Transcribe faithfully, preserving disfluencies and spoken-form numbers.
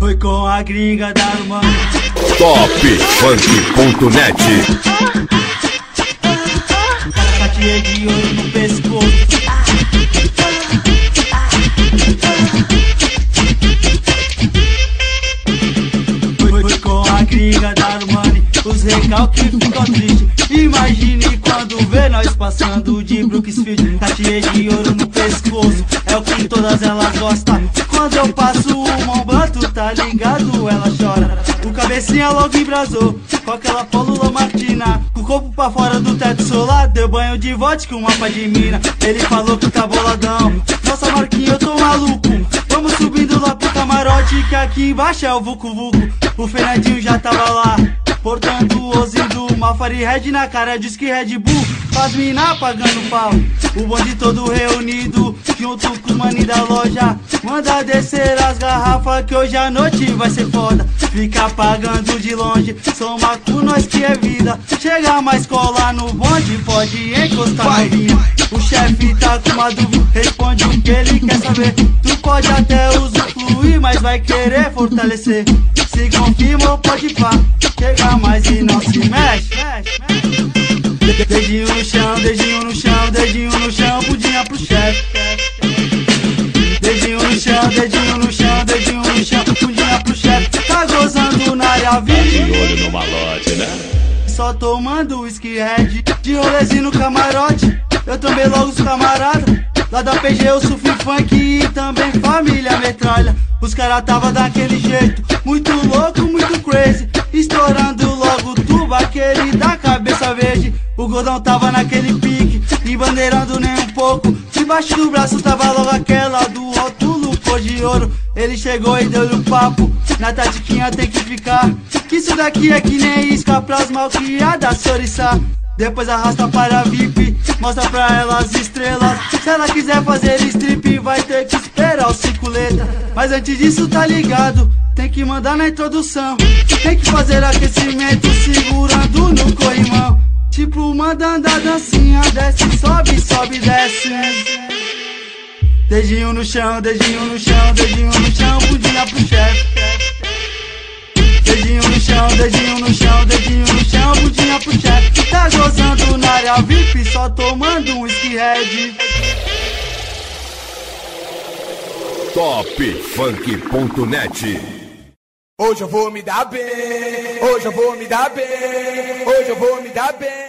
Foi com a gringa da irmã. top funk ponto net. Catinha de ouro no pescoço. Foi, foi com a gringa da Armani. Os recalques ficam tristes. Imagine quando vê nós passando de Brooksfield. Catinha de ouro no pescoço, é o que todas elas gostam. Quando eu passo o Montblanc, tá ligado? Ela chora. O cabecinha logo embrasou com aquela Paula Martina, com o corpo pra fora do teto solar. Deu banho de vodka, um mapa de mina. Ele falou que tá boladão. Nossa, Marquinhos, eu tô maluco. Vamos subindo lá pro camarote, que aqui embaixo é o Vucu Vucu. O Fernandinho já tava lá, portando o Ozindo. Mafari Red na cara, diz que Red Bull faz mina pagando pau. O bonde todo reunido, junto com os maninhos da loja. Manda descer as garrafas que hoje a noite vai ser foda. Fica pagando de longe, soma com nós que é vida. Chega mais colar no bonde, pode encostar novinha. O chefe tá com uma dúvida, responde o que ele quer saber. Tu pode até usufruir, mas vai querer fortalecer. Se confirma, pode pá, chega mais e não se mexe. Dedinho no chão, dedinho no chão, dedinho no chão, budinha pro chefe. Dedinho no chão, dedinho no chão, dedinho no chão, budinha pro chefe. Tá gozando na área virgem, De olho no malote, né? só tomando whisky red. De rolezinho no camarote, eu também logo os camaradas. Lá da P G eu sofri funk e também família metralha. Os caras tava daquele jeito, muito louco, muito crazy. Estourando logo o tubo, aquele da cabeça verde. O Godão tava naquele pique, e bandeirando nem um pouco. Debaixo do braço tava logo aquela do rótulo cor de ouro. Ele chegou e deu-lhe um papo, na tatiquinha tem que ficar. Que isso daqui é que nem isca pras malcriadas soriçar. Depois arrasta para a V I P, mostra pra ela as estrelas. Se ela quiser fazer strip, vai ter que esperar o cinco letras. Mas antes disso, tá ligado, tem que mandar na introdução. Tem que fazer aquecimento, segurando no corrimão. Tipo, mandando a dancinha, desce, sobe, sobe, desce. Dedinho no chão, dedinho no chão, dedinho no chão, budinha pro chefe. Dedinho no chão, dedinho no chão, dedinho no chão, budinha pro chefe. Tá gozando na área V I P, só tomando um whisky red. top funk ponto net. Hoje eu vou me dar bem, hoje eu vou me dar bem, hoje eu vou me dar bem.